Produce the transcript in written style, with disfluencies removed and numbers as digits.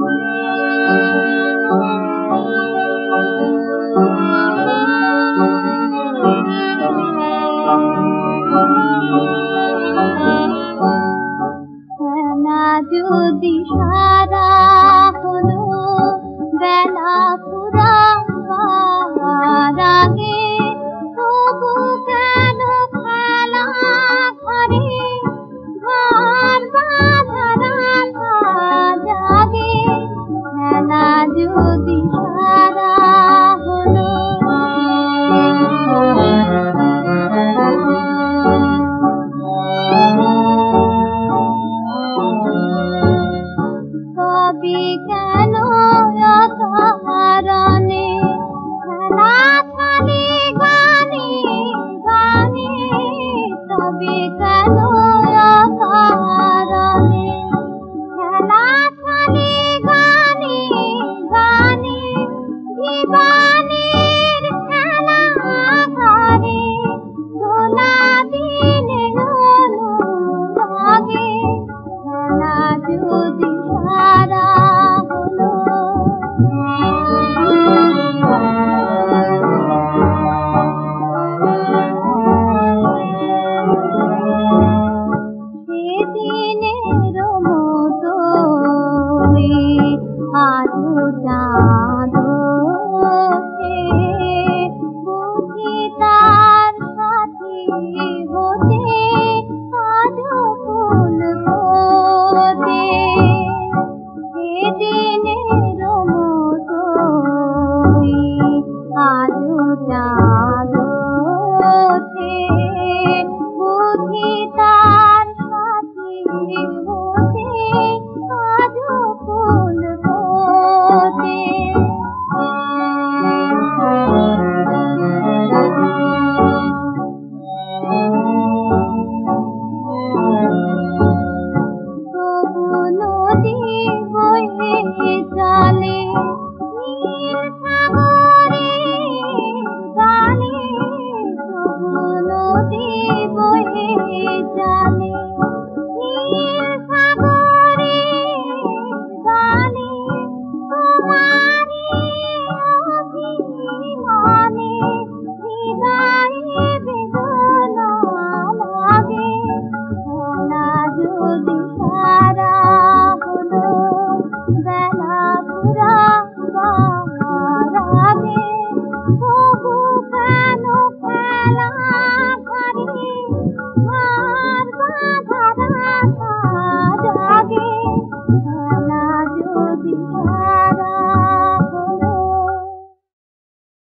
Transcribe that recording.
যদি সারা হলো বেলা পুরাবার আগে, তবু কেন খেলা ঘরে ঘর বাঁধারা জাগে? খেলা যদি সারা হলো তবে কেন অকারণে খেলা চলে গানে গানে? তবে কেন অকারণে খেলা চলে গানে গানে? জীবনের খেলা ঘরে দোলা দিনে অনুরাগে, খেলা যদি সারা হলো সেদিনের মতো আজও